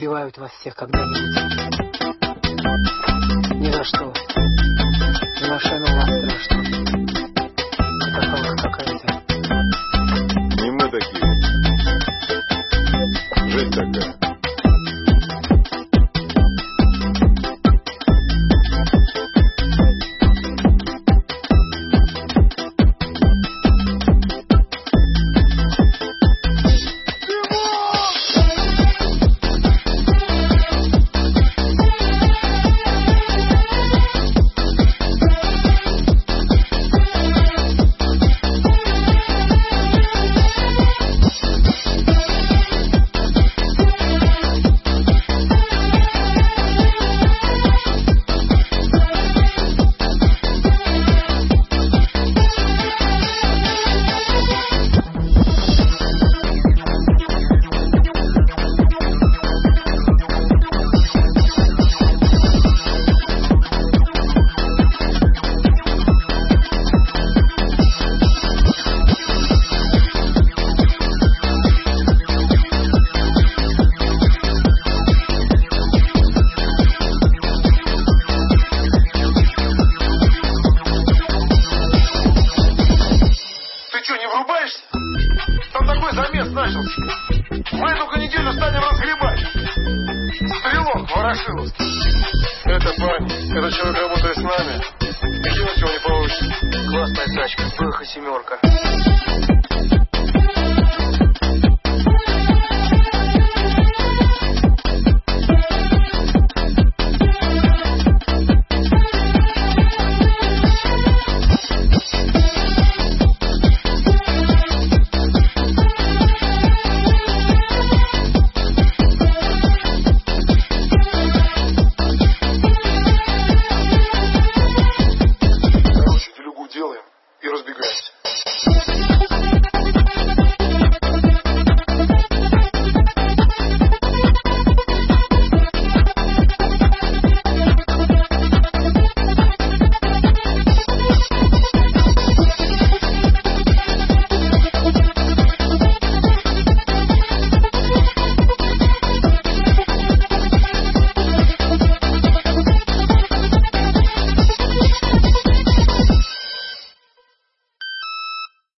убивают вас всех когда-нибудь. Ни за что. И машина у вас страшная. Катафалка какая-то. Не мы такие. Жизнь такая. Там такой замес начался. Мы только неделю станем разгребать. Стрелок Ворошиловский. Это парень, этот человек работает с нами. И делать его не получится. Классная тачка, БХ-7.